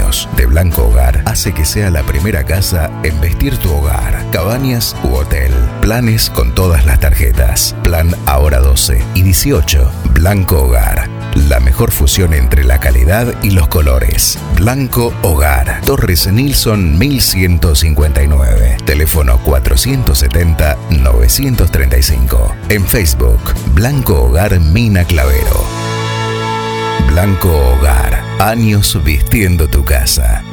años. De Blanco Hogar hace que sea la primera casa en vestir tu hogar. Cabañas u hotel. Planes con todas las tarjetas. Plan ahora 12 y 18. Blanco Hogar. La mejor fusión entre la calidad y los colores. Blanco Hogar. Torres Nilsson 1159. Teléfono 470-935. En Facebook, Blanco Hogar Mina Clavero. Blanco Hogar. Años vistiendo tu casa.